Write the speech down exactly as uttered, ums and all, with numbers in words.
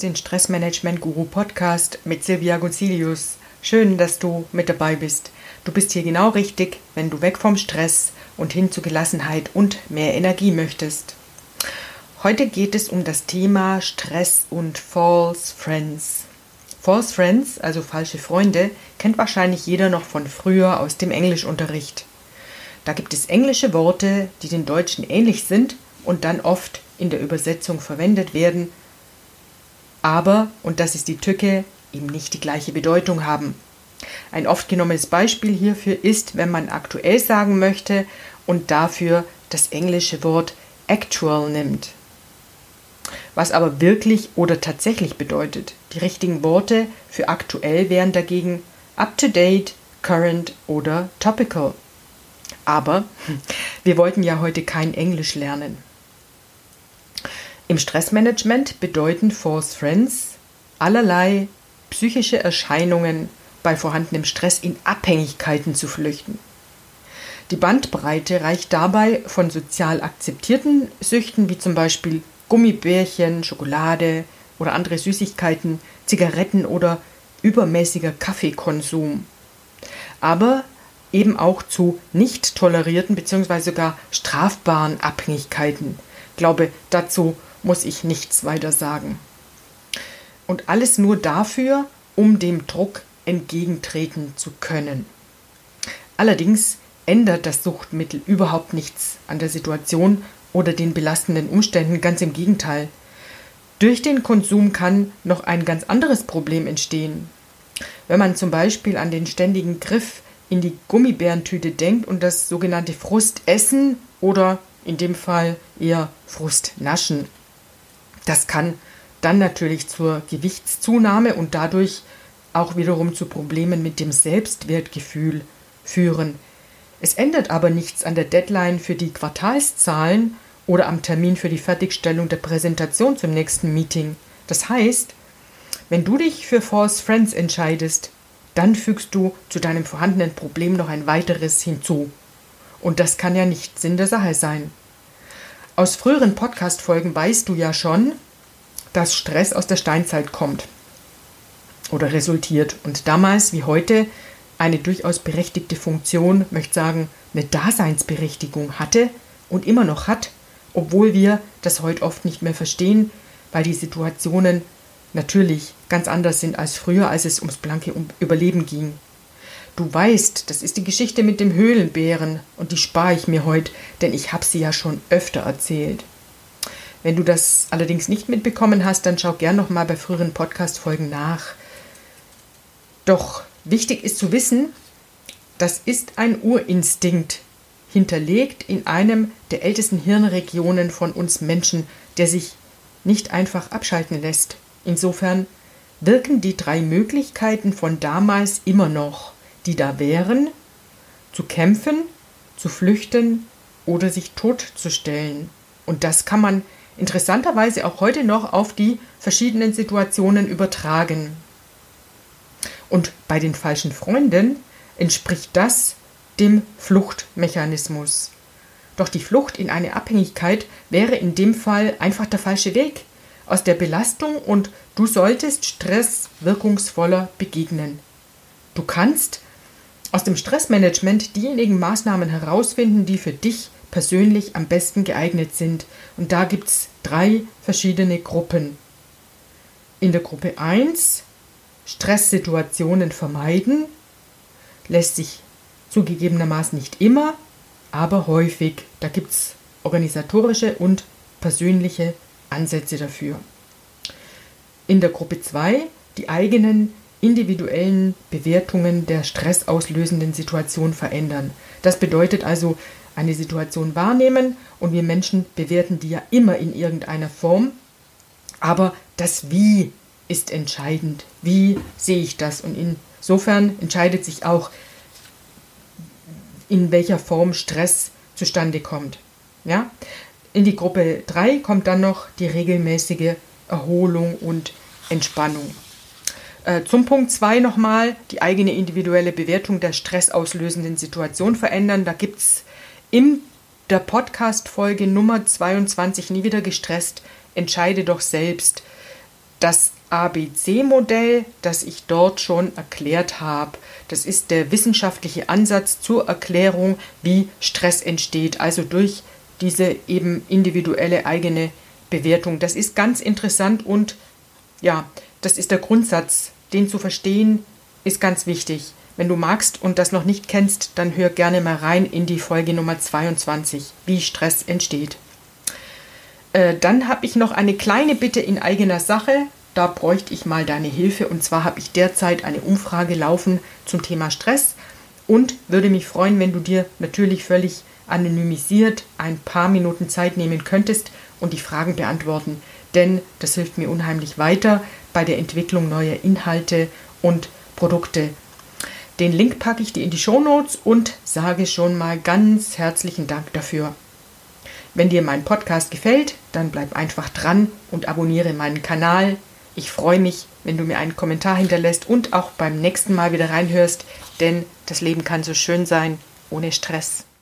den Stressmanagement-Guru Podcast mit Silvia Gonsilius. Schön, dass du mit dabei bist. Du bist hier genau richtig, wenn du weg vom Stress und hin zu Gelassenheit und mehr Energie möchtest. Heute geht es um das Thema Stress und False Friends. False Friends, also falsche Freunde, kennt wahrscheinlich jeder noch von früher aus dem Englischunterricht. Da gibt es englische Worte, die den Deutschen ähnlich sind und dann oft in der Übersetzung verwendet werden, aber, und das ist die Tücke, eben nicht die gleiche Bedeutung haben. Ein oft genommenes Beispiel hierfür ist, wenn man aktuell sagen möchte und dafür das englische Wort actual nimmt. Was aber wirklich oder tatsächlich bedeutet. Die richtigen Worte für aktuell wären dagegen up to date, current oder topical. Aber wir wollten ja heute kein Englisch lernen. Im Stressmanagement bedeuten False Friends allerlei psychische Erscheinungen bei vorhandenem Stress in Abhängigkeiten zu flüchten. Die Bandbreite reicht dabei von sozial akzeptierten Süchten wie zum Beispiel Gummibärchen, Schokolade oder andere Süßigkeiten, Zigaretten oder übermäßiger Kaffeekonsum. Aber eben auch zu nicht tolerierten bzw. sogar strafbaren Abhängigkeiten. Ich glaube, dazu muss ich nichts weiter sagen. Und alles nur dafür, um dem Druck entgegentreten zu können. Allerdings ändert das Suchtmittel überhaupt nichts an der Situation oder den belastenden Umständen, ganz im Gegenteil. Durch den Konsum kann noch ein ganz anderes Problem entstehen. Wenn man zum Beispiel an den ständigen Griff in die Gummibärentüte denkt und das sogenannte Frustessen oder in dem Fall eher Frustnaschen. Das kann dann natürlich zur Gewichtszunahme und dadurch auch wiederum zu Problemen mit dem Selbstwertgefühl führen. Es ändert aber nichts an der Deadline für die Quartalszahlen oder am Termin für die Fertigstellung der Präsentation zum nächsten Meeting. Das heißt, wenn du dich für False Friends entscheidest, dann fügst du zu deinem vorhandenen Problem noch ein weiteres hinzu. Und das kann ja nicht Sinn der Sache sein. Aus früheren Podcast-Folgen weißt du ja schon, dass Stress aus der Steinzeit kommt oder resultiert und damals wie heute eine durchaus berechtigte Funktion, möchte sagen, eine Daseinsberechtigung hatte und immer noch hat, obwohl wir das heute oft nicht mehr verstehen, weil die Situationen natürlich ganz anders sind als früher, als es ums blanke Überleben ging. Du weißt, das ist die Geschichte mit dem Höhlenbären und die spare ich mir heute, denn ich habe sie ja schon öfter erzählt. Wenn du das allerdings nicht mitbekommen hast, dann schau gern nochmal bei früheren Podcast-Folgen nach. Doch wichtig ist zu wissen, das ist ein Urinstinkt, hinterlegt in einem der ältesten Hirnregionen von uns Menschen, der sich nicht einfach abschalten lässt. Insofern wirken die drei Möglichkeiten von damals immer noch, die da wären, zu kämpfen, zu flüchten oder sich totzustellen. Und das kann man interessanterweise auch heute noch auf die verschiedenen Situationen übertragen. Und bei den falschen Freunden entspricht das dem Fluchtmechanismus. Doch die Flucht in eine Abhängigkeit wäre in dem Fall einfach der falsche Weg aus der Belastung und du solltest Stress wirkungsvoller begegnen. Du kannst aus dem Stressmanagement diejenigen Maßnahmen herausfinden, die für dich persönlich am besten geeignet sind. Und da gibt es drei verschiedene Gruppen. In der Gruppe eins, Stresssituationen vermeiden, lässt sich zugegebenermaßen nicht immer, aber häufig. Da gibt es organisatorische und persönliche Ansätze dafür. In der Gruppe zwei, die eigenen individuellen Bewertungen der stressauslösenden Situation verändern. Das bedeutet also, eine Situation wahrnehmen und wir Menschen bewerten die ja immer in irgendeiner Form, aber das Wie ist entscheidend. Wie sehe ich das? Und insofern entscheidet sich auch, in welcher Form Stress zustande kommt. Ja? In die Gruppe drei kommt dann noch die regelmäßige Erholung und Entspannung. Äh, zum Punkt zwei nochmal, die eigene individuelle Bewertung der stressauslösenden Situation verändern. Da gibt es in der Podcast-Folge Nummer zweiundzwanzig, nie wieder gestresst, entscheide doch selbst. Das A B C-Modell, das ich dort schon erklärt habe, das ist der wissenschaftliche Ansatz zur Erklärung, wie Stress entsteht, also durch diese eben individuelle eigene Bewertung. Das ist ganz interessant und ja, das ist der Grundsatz, den zu verstehen, ist ganz wichtig. Wenn du magst und das noch nicht kennst, dann hör gerne mal rein in die Folge Nummer zweiundzwanzig, wie Stress entsteht. Äh, dann habe ich noch eine kleine Bitte in eigener Sache. Da bräuchte ich mal deine Hilfe. Und zwar habe ich derzeit eine Umfrage laufen zum Thema Stress und würde mich freuen, wenn du dir natürlich völlig anonymisiert ein paar Minuten Zeit nehmen könntest und die Fragen beantworten. Denn das hilft mir unheimlich weiter bei der Entwicklung neuer Inhalte und Produkte. Den Link packe ich dir in die Shownotes und sage schon mal ganz herzlichen Dank dafür. Wenn dir mein Podcast gefällt, dann bleib einfach dran und abonniere meinen Kanal. Ich freue mich, wenn du mir einen Kommentar hinterlässt und auch beim nächsten Mal wieder reinhörst, denn das Leben kann so schön sein ohne Stress.